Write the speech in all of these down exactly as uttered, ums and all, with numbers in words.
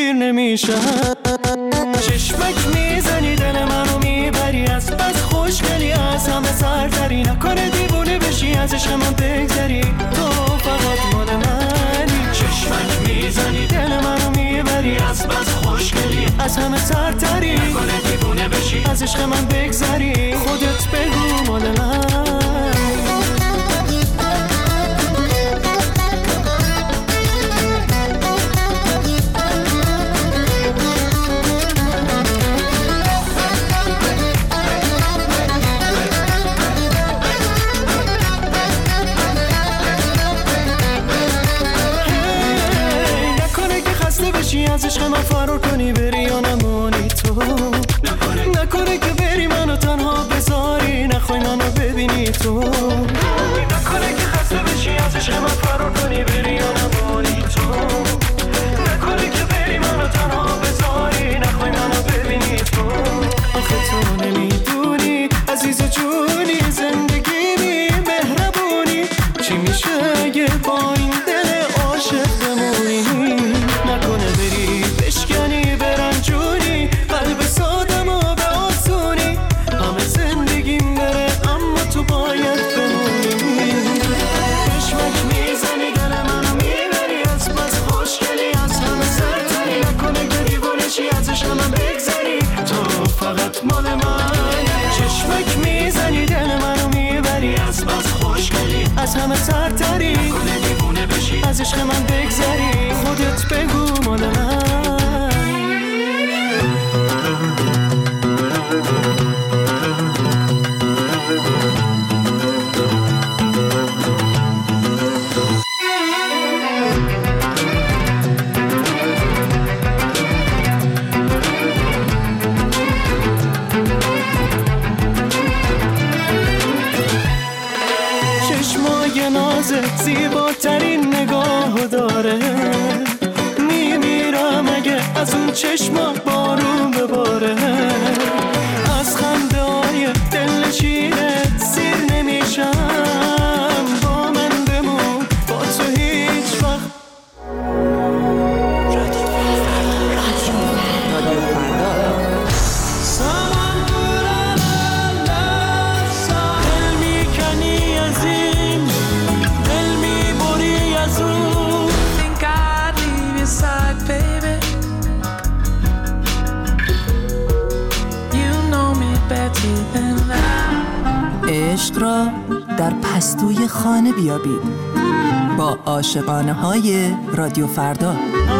سیر نمیشم. چشمک میزنی دل منو میبری، از بس خوشگلی از همه سرتری، نکنه دیوونه بشی از عشق من بگذری، تو فقط مال منی. چشمک میزنی دل منو میبری، از بس خوشگلی از همه سرتری، نکنه دیوونه بشی از عشق من بگذری، خودت بگو مال من. از عشق من فرار کنی بری یا نمانی تو، نکنه, نکنه که بری منو تنها بذاری، نخوای منو ببینی تو، نکنه که خسته بشی از عشق من فرار کنی بری یا نمانی تو، نکنه که بری منو تنها بذاری، نخوای منو ببینی تو. آخه تو نمیدونی عزیز جونی، زندگی بی مهربونی، چی میشه اگه با این دل عاشق بمونی، نکنه بری بشکنی برنجونی، قلب سادم و به آسونی، همه زندگیم بره اما تو باید بمونی. چشمک میزنی دل منو میبری، از بس خوشگلی از همه سرتری، نکنه که دیوونشی از عشق من بگذری، تو فقط مال منی. چشمک میزنی دل منو میبری، از بس خوشگلی از همه سرتری، نکنه دیوونه بشی از عشق من بگذری، خودت بگو مال من. چشمای نازت زیباترین نگاه داره، میمیرم اگه از اون چشما بارون بباره، از خنده های دلنشینت سیر نمیشم، با من بمون با تو هیچ وقت. عشق را در پستوی خانه بیابید با عاشقانه های رادیو فردا.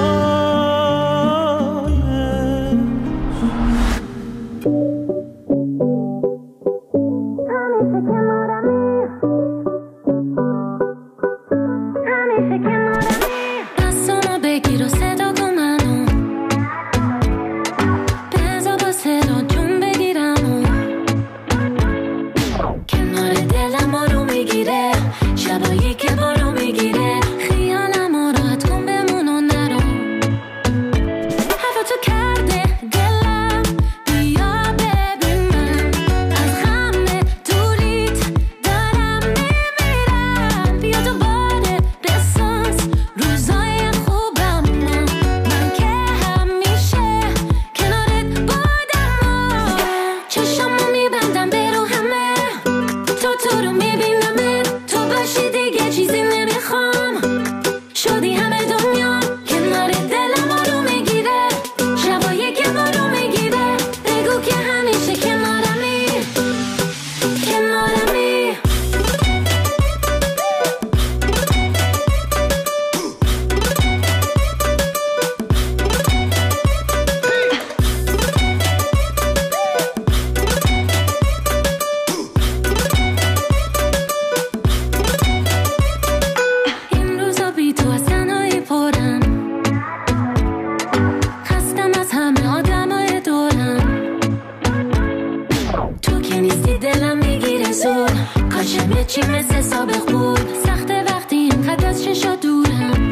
چی مثل سابق بود سخته وقتی اینقدر از چشا دورم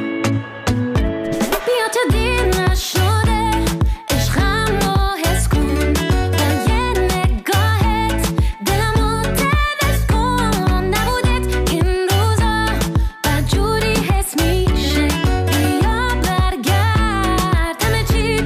بیا تا دیر نشده عشقم رو حس کن در یه نگاهت دلمو تلف کن نبودت این روزا بد جوری حس میشه بیا برگرد همه چی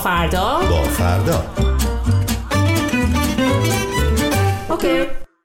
فردا با فردا. اوکی.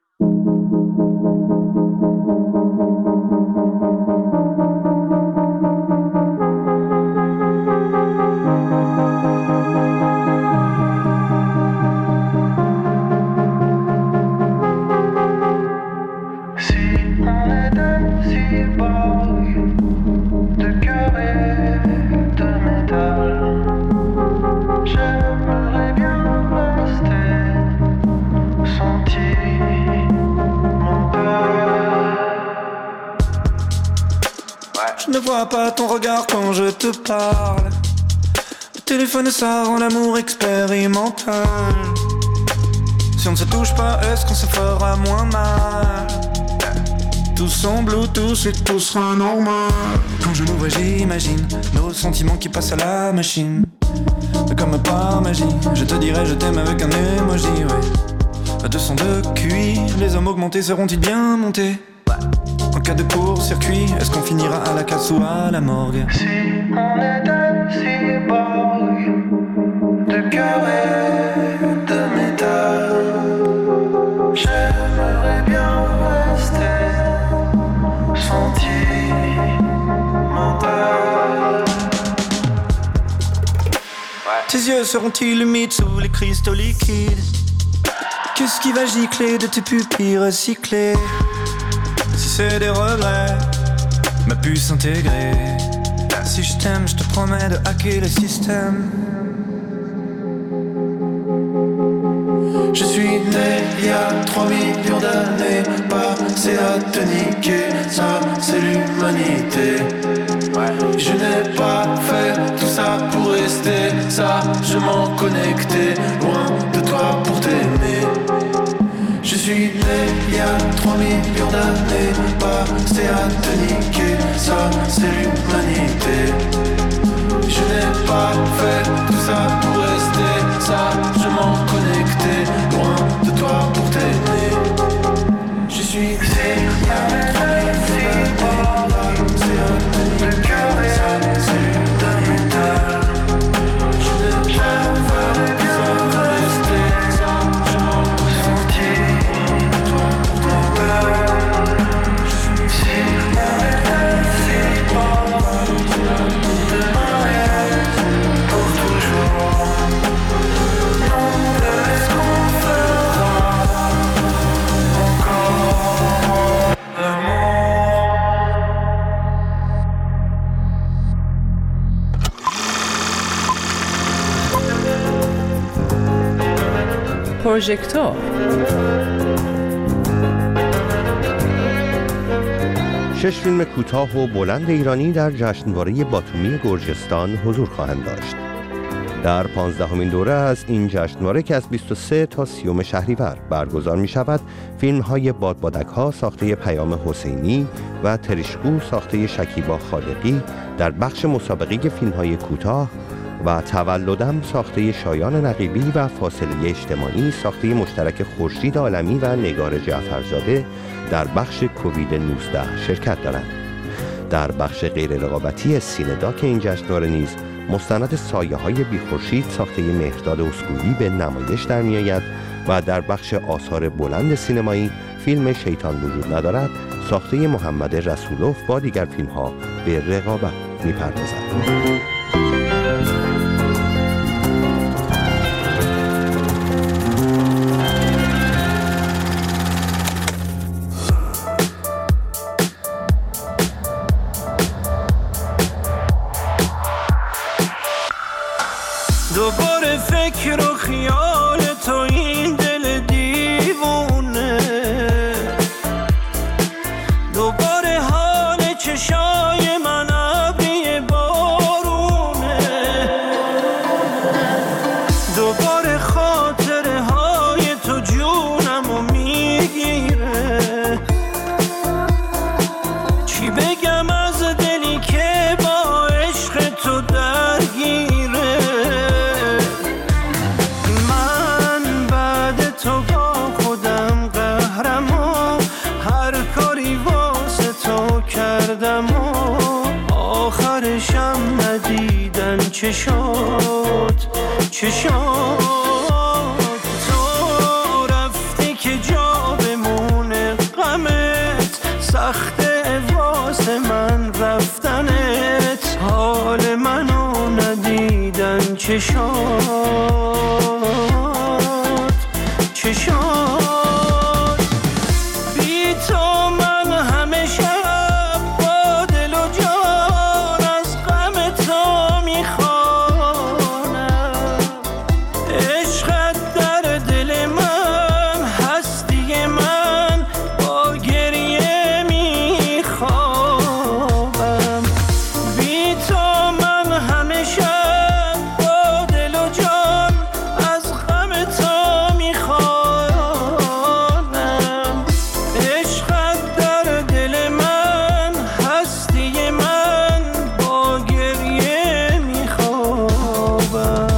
Je ne vois pas ton regard quand je te parle. Le téléphone ça rend l'amour expérimental. Si on ne se touche pas, est-ce qu'on se fera moins mal? Tous en Bluetooth et tout sera normal. Quand je nous vois j'imagine nos sentiments qui passent à la machine. Comme par magie, je te dirai je t'aime avec un emoji, ouais. À deux cents de Q I, les hommes augmentés seront-ils bien montés? En cas de court-circuit, est-ce qu'on finira à la casse ou à la morgue? Si on était cyborg, de cœur et de métal, j'aimerais bien rester sentimental. Tes yeux seront-ils humides sous les cristaux liquides? Qu'est-ce qui va gicler de tes pupilles recyclées? Si c'est des regrets, ma puce intégrée. Si je t'aime, je te promets de hacker le système. Je suis né il y a trois millions d'années, passé à te niquer, ça c'est l'humanité. Je n'ai pas fait tout ça pour rester, ça je m'en connectais, loin de toi pour t'aimer. Je suis né il y a trois millions d'années, passé à te niquer, ça c'est l'humanité. Je n'ai pas fait tout ça pour rester, ça je m'en connectais, loin de toi pour t'aimer. Je suis né il y a trois millions d'années, passé à te niquer, ça c'est l'humanité. Je n'ai pas fait tout ça pour rester, ça je m'en connectais. پروژکتور شش فیلم کوتاه و بلند ایرانی در جشنواره باتومی گرجستان حضور خواهند داشت. در پانزدهمین دوره از این جشنواره که از بیست و سه تا سی شهریور برگزار می شود، فیلم های بادبادک ها ساخته پیام حسینی و تریشکو ساخته شکیبا خالقی در بخش مسابقه فیلم های کوتاه و تولدم ساخته شایان نقیبی و فاصله اجتماعی ساخته مشترک خورشید عالمی و نگار جعفرزاده در بخش کووید نوزده شرکت دارند. در بخش غیر رقابتی سینه‌داک این جشنواره نیز مستند سایه های بی خورشید ساخته مهرداد اسکویی به نمایش در می آید و در بخش آثار بلند سینمایی فیلم شیطان وجود ندارد ساخته محمد رسولوف با دیگر فیلم ها به رقابت می پردازد. دوباره فکر و خیال تو این دل دیوونه، دوباره حال چشای من ابری بارونه، دوباره خاطره های تو جونمو میگیره. چی بگم از دلی که با عشق تو درگیره. تو با خودم قهرم و هر کاری واسه تو کردم و آخرشم ندیدن چه شد. چشات تو رفتی که جا بمونه غمت سخته واسه من رفتنت حال منو ندیدن چشات چشات بی تو من همه شب با دل و جان از غم تو میخوانم عشقت در دل من هستی من با گریه میخوابم بی تو من همه شب با دل و جان از غم تو میخوانم عشقت در دل من هستی من با گریه میخوابم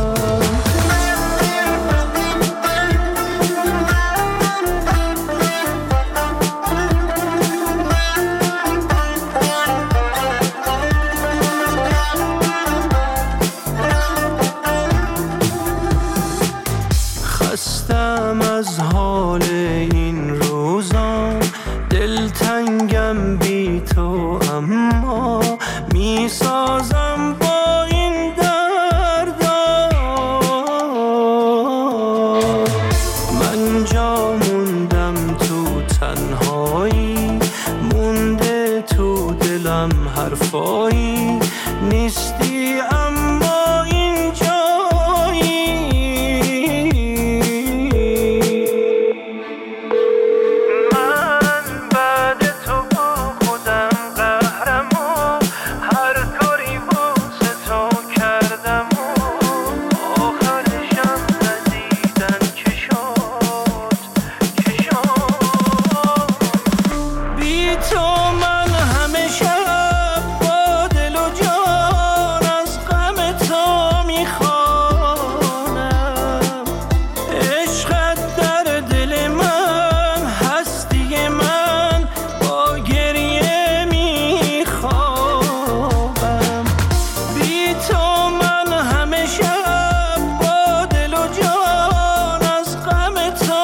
خستم از حال این روزا دلتنگم بی تو اما میسازم با این دردا من جا موندم تو تنهایی مونده تو دلم حرفایی نیستی اما این جایی من بعد تو با خودم قهرم و هر کاری واسه تو کردم و آخرشم ندیدن چشات چشات بی تو من همه شب با دل و جان از غم تو میخوانم عشقت در دل من هستی من با گریه میخوابم بی تو من همه شب با دل و جان از غم تو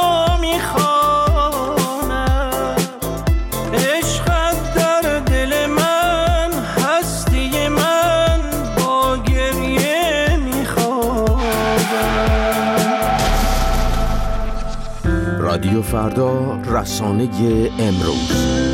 میخوانم عشقت در دل من هستی من با گریه میخوابم رادیو فردا، رسانه امروز.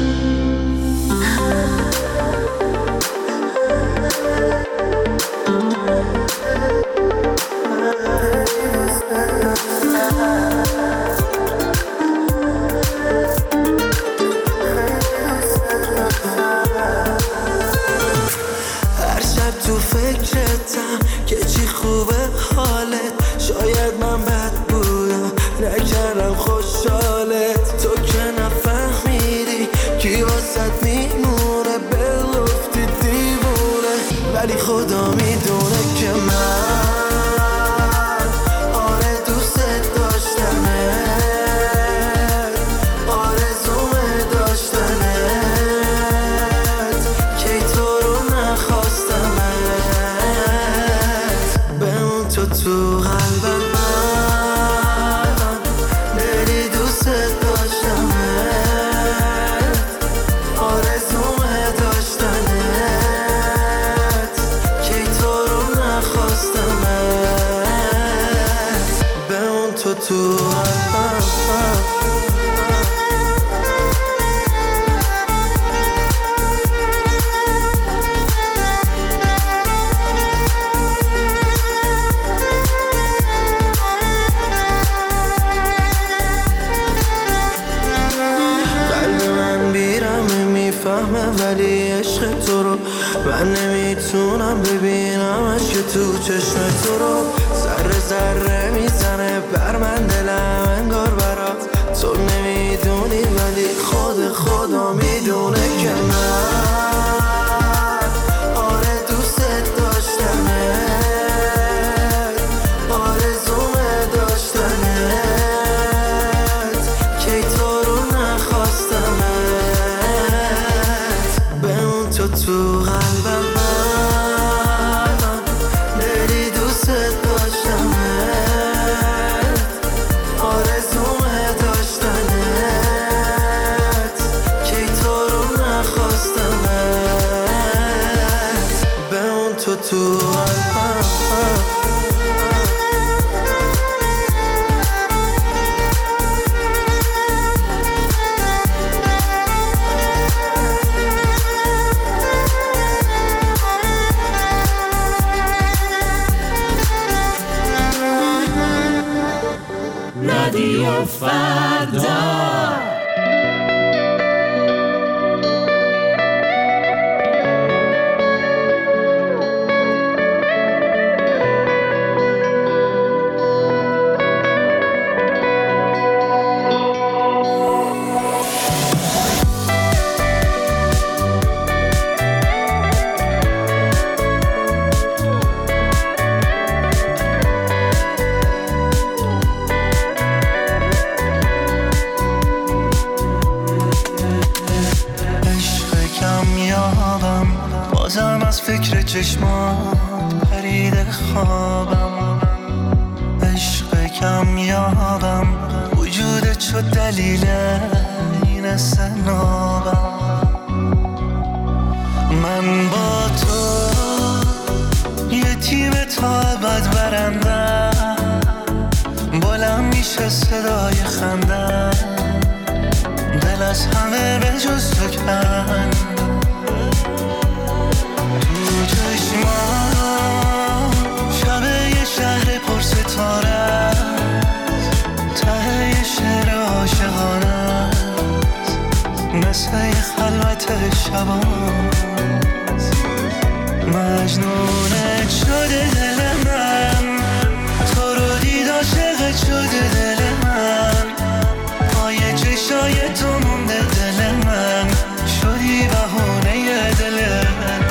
هر شب تو فکرتم که چی خوبه حالت شاید من بد بودم نکردم خوشحالت تو که نفهمیدی کی واسد میمونه بلفتی دیوونه ولی خدا میدونه که من آره دوست داشتمت آرزومه داشتنت کی تو رو نخواستمت بمون تو تو قلبم من دلی دوست داشتمت آرزومه داشتنت کی تو رو نخواستمت بمون تو تو قلبم قلب من بیرمه میفهمه ولی عشق تو رو من نمیتونم ببینمش که تو چشم تو رو ذره ذره میزنه بر من دلم انگار برات تو نمیدونی ولی خود خدا میدونه که من آره دوست داشتمت آرزومه داشتنت کی تو رو نخواستمت بمون تو تو قلبم من دلی دوست داشتمت تو قلبم. رادیو فردا. فکر چشمات پرید خوابم، عشق کم یابم، وجودت شد دلیل این سنابم. من با تو یه تیم تا ابد برندم، بلند میشه صدای خندم، دل از همه به جز تو کن. شبه یه شهر پر ستاره است، ته یه شعر عاشقانه است، مثل یه خلوت شباست. مجنونت شده دل من، تو رو دید عاشقت شده دل من، پای چشای تو مونده دل من، شدی بهونه دل من.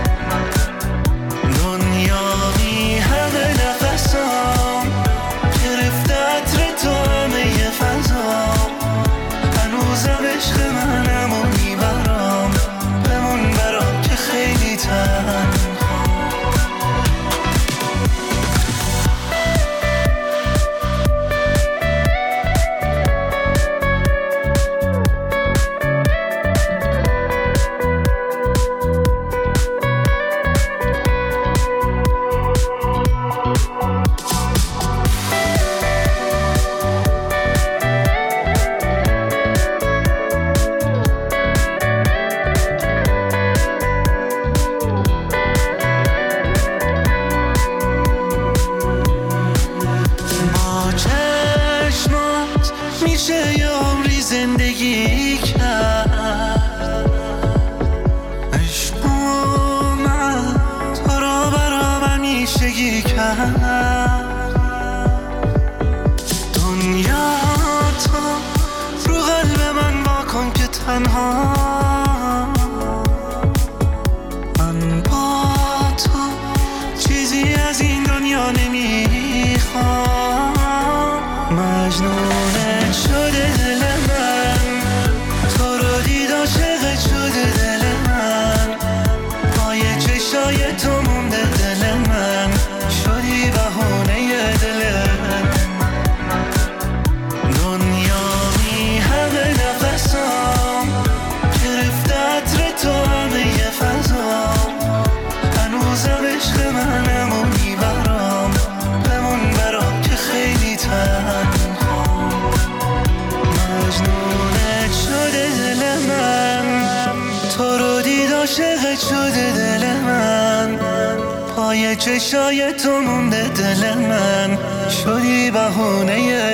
چشای تو مونده دل من، شدی بهونه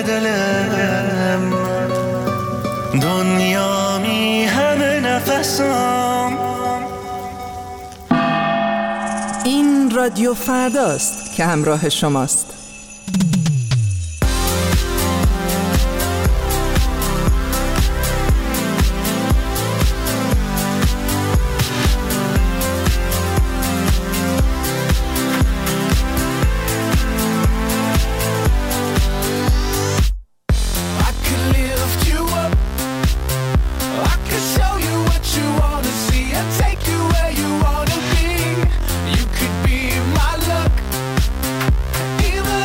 دلم. دنیا می همه نفسام. این رادیو فرداست که همراه شماست. Even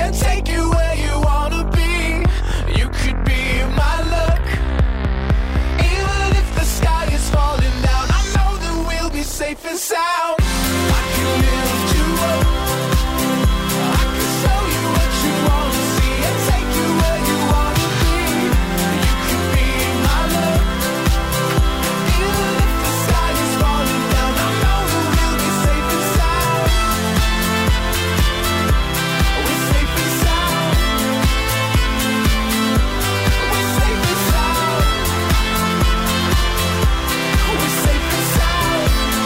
and take you where you wanna be. You could be my luck. Even if the sky is falling down, I know that we'll be safe and sound. I can lift you up. I can show you what you wanna see and take you where you wanna be. You could be my luck. Even if the sky is falling down, I know that we'll be safe and sound. We're safe and sound. We're safe and sound. We're safe and sound.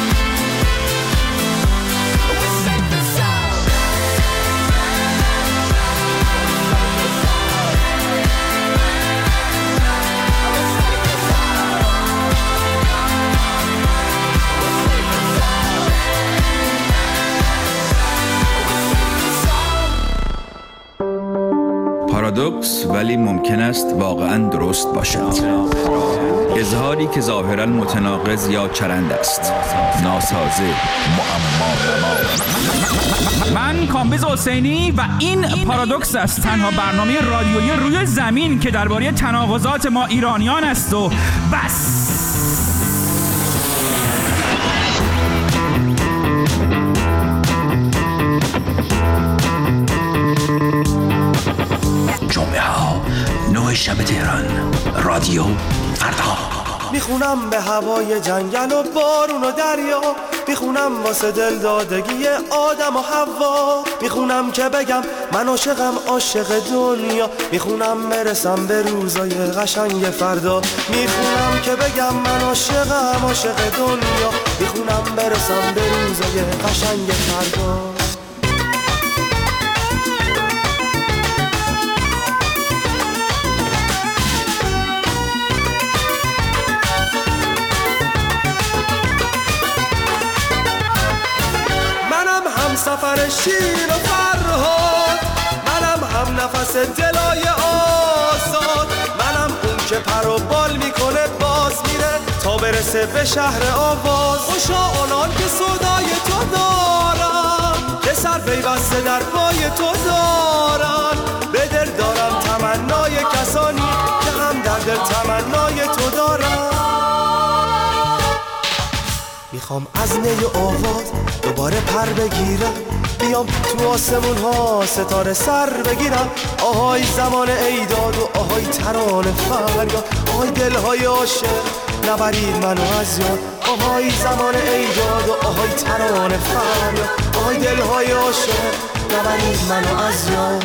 We're safe and sound. پارادوکس ولی ممکن است واقعاً درست باشد. اظهاری که ظاهراً متناقض یا چرند است. ناسازه، معما. من کامبیز حسینی و این پارادوکس است، تنها برنامه رادیویی روی زمین که درباره تناقضات ما ایرانیان است و بس. جمعه ها نه شب تهران، رادیو فردا. میخونم به هوای جنگل و بارون و دریا، میخونم واسه دل دادگی آدم و حوا، میخونم که بگم من عاشقم عاشق دنیا، میخونم برسم به روزای قشنگ فردا، میخونم که بگم من عاشقم عاشق دنیا، میخونم برسم به روزای قشنگ فردا. سفر شیر و فرهاد، منم هم نفس دلای آزاد، منم اون که پر و بال میکنه باز میره تا برسه به شهر آواز. خوشا آنان که صدای تو دارن، که سر پیوسته در پای تو دارن، به دل دارم تمنای کسانی که هم در دل تمنای تو دارن. میخوام از نی آواز دوباره پر بگیرم، بیام تو آسمون ها ستاره سر بگیرم. آهای زمان ایداد و آهای ترانه فریاد، آهای دلهای عاشق نبرید منو از یاد. آهای زمان ایداد و آهای ترانه فریاد، آهای دلهای عاشق نبرید منو از یاد.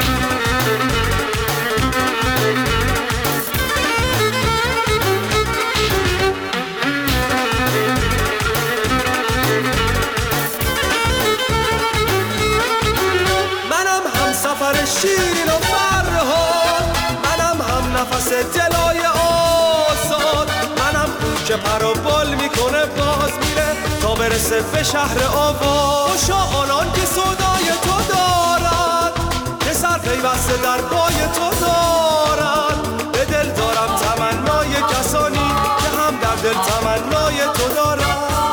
شیرین و فرهاد، منم هم نفس دلای آزاد، منم اون که پر و بال میکنه باز میره تا برسه به شهر آواز. خوشا آنان که صدای تو دارن، که سر پیوسته در پای تو دارن، به دل دارم تمنای کسانی که هم در دل تمنای تو دارن.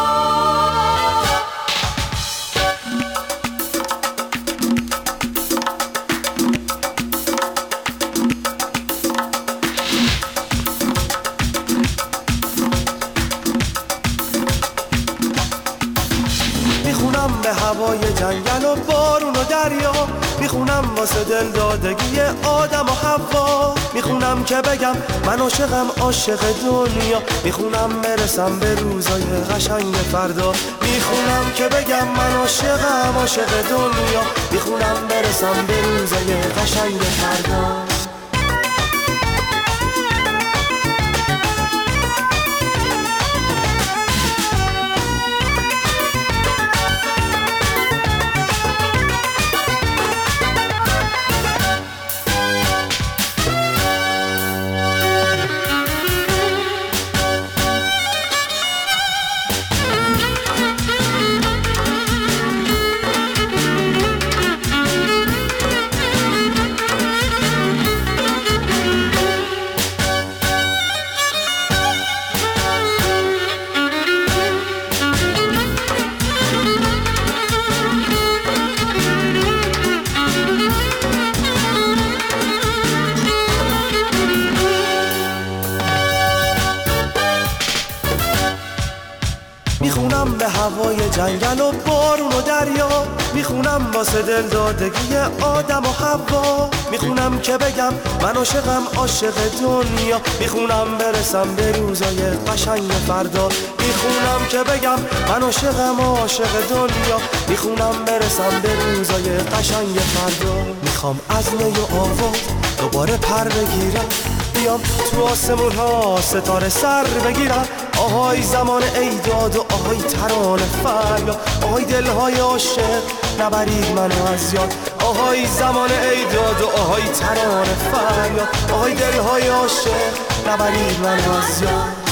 به هوای جنگل و بارون و دریا، میخونم واسه دل دادگی آدم و حوا، میخونم که بگم من عاشقم عاشق دنیا، میخونم برسم به روزای قشنگ فردا، میخونم که بگم من عاشقم عاشق دنیا، میخونم برسم به روزای قشنگ فردا. جنگل و بارون و دریا، میخونم واسه دل دادگی آدم و حوا. میخونم که بگم من عاشقم عاشق دنیا، میخونم برسم به روزای قشنگ فردا. میخونم که بگم من عاشقم عاشق دنیا، میخونم برسم به روزای قشنگ فردا. میخوام از نی و آواز دوباره پر بگیرم، بیام تو آسمون ها ستاره سر بگیرم. آهای زمان ایداد و آهای ترانه فریاد، آهای دلهای عاشق نبرید منو از یاد. آهای زمان ایداد و آهای ترانه فریاد، آهای دلهای عاشق نبرید منو از یاد.